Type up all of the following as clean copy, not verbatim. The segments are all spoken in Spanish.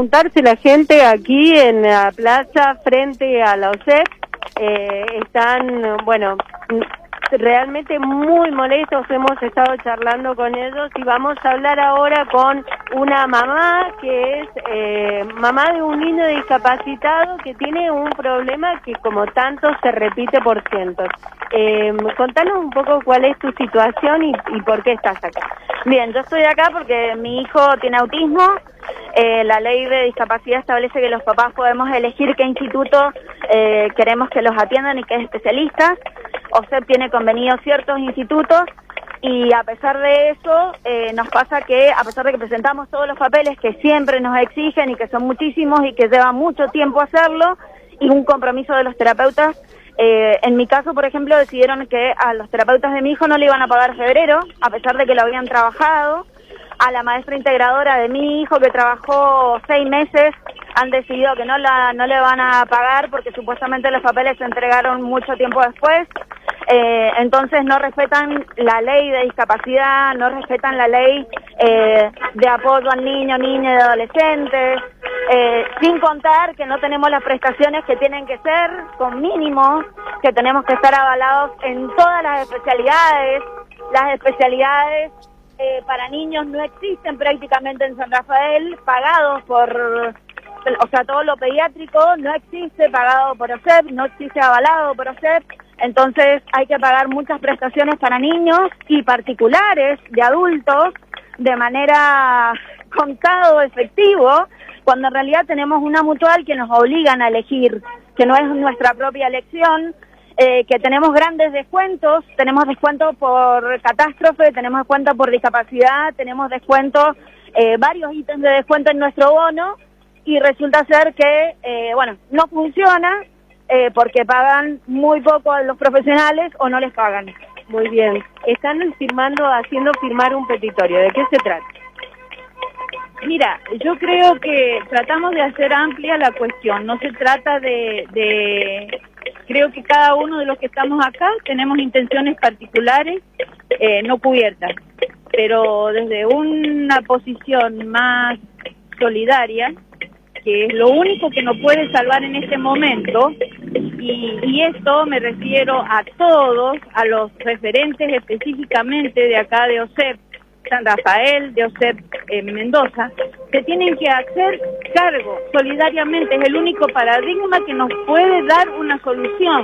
juntarse la gente aquí en la plaza frente a la OSEP. Están, bueno, realmente muy molestos, hemos estado charlando con ellos y vamos a hablar ahora con una mamá que es mamá de un niño discapacitado que tiene un problema que como tanto se repite por cientos. Contanos un poco cuál es tu situación y por qué estás acá. Bien, yo estoy acá porque mi hijo tiene autismo. La ley de discapacidad establece que los papás podemos elegir qué instituto queremos que los atiendan y qué especialistas. OSEP tiene convenidos ciertos institutos y a pesar de eso nos pasa que a pesar de que presentamos todos los papeles que siempre nos exigen y que son muchísimos y que lleva mucho tiempo hacerlo y un compromiso de los terapeutas, en mi caso, por ejemplo, decidieron que a los terapeutas de mi hijo no le iban a pagar febrero, a pesar de que lo habían trabajado. A la maestra integradora de mi hijo, que trabajó 6 meses, han decidido que no le van a pagar porque supuestamente los papeles se entregaron mucho tiempo después. Entonces no respetan la ley de discapacidad, no respetan la ley de apoyo al niño, niña y adolescentes, sin contar que no tenemos las prestaciones que tienen que ser, con mínimo, que tenemos que estar avalados en todas las especialidades. Las especialidades para niños no existen prácticamente en San Rafael, pagados por, o sea, todo lo pediátrico no existe pagado por OSEP, no existe avalado por OSEP, entonces hay que pagar muchas prestaciones para niños y particulares de adultos de manera contado efectivo, cuando en realidad tenemos una mutual que nos obligan a elegir, que no es nuestra propia elección. Que tenemos grandes descuentos, tenemos descuentos por catástrofe, tenemos descuentos por discapacidad, tenemos descuentos, varios ítems de descuento en nuestro bono, y resulta ser que, bueno, no funciona porque pagan muy poco a los profesionales o no les pagan. Muy bien, están haciendo firmar un petitorio, ¿de qué se trata? Mira, yo creo que tratamos de hacer amplia la cuestión, no se trata creo que cada uno de los que estamos acá tenemos intenciones particulares no cubiertas, pero desde una posición más solidaria, que es lo único que nos puede salvar en este momento, y esto me refiero a todos, a los referentes específicamente de acá de OSEP, San Rafael, de OSEP Mendoza, se tienen que hacer cargo solidariamente, es el único paradigma que nos puede dar una solución.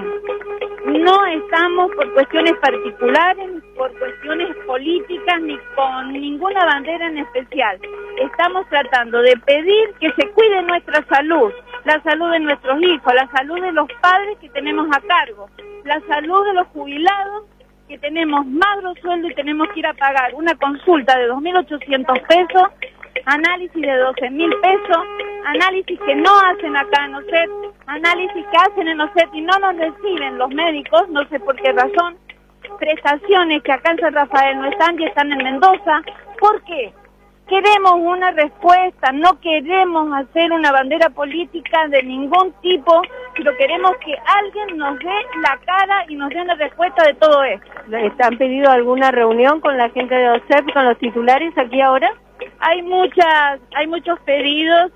No estamos por cuestiones particulares, por cuestiones políticas, ni con ninguna bandera en especial. Estamos tratando de pedir que se cuide nuestra salud, la salud de nuestros hijos, la salud de los padres que tenemos a cargo, la salud de los jubilados, que tenemos magro sueldo y tenemos que ir a pagar una consulta de 2.800 pesos, análisis de 12.000 pesos, análisis que no hacen acá en OSEP, análisis que hacen en OSEP y no nos reciben los médicos, no sé por qué razón, prestaciones que acá en San Rafael no están y están en Mendoza. ¿Por qué? Queremos una respuesta, no queremos hacer una bandera política de ningún tipo, pero queremos que alguien nos dé la cara y nos dé una respuesta de todo esto. ¿Han pedido alguna reunión con la gente de OSEP, con los titulares aquí ahora? Hay muchos pedidos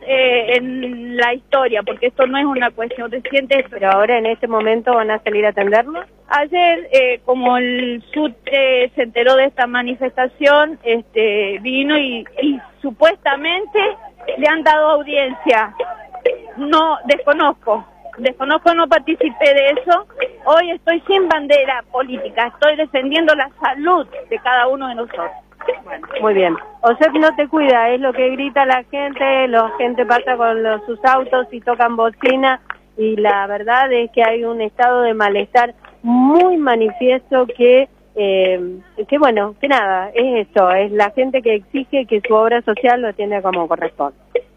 en la historia, porque esto no es una cuestión reciente. Pero ahora en este momento van a salir a atenderlo. Ayer, como el SUT se enteró de esta manifestación, vino y supuestamente le han dado audiencia. No, desconozco, no participé de eso. Hoy estoy sin bandera política, estoy defendiendo la salud de cada uno de nosotros. Bueno, muy bien. OSEP no te cuida, es lo que grita la gente pasa con sus autos y tocan bocina, y la verdad es que hay un estado de malestar muy manifiesto que bueno, que nada, es esto, es la gente que exige que su obra social lo atienda como corresponde.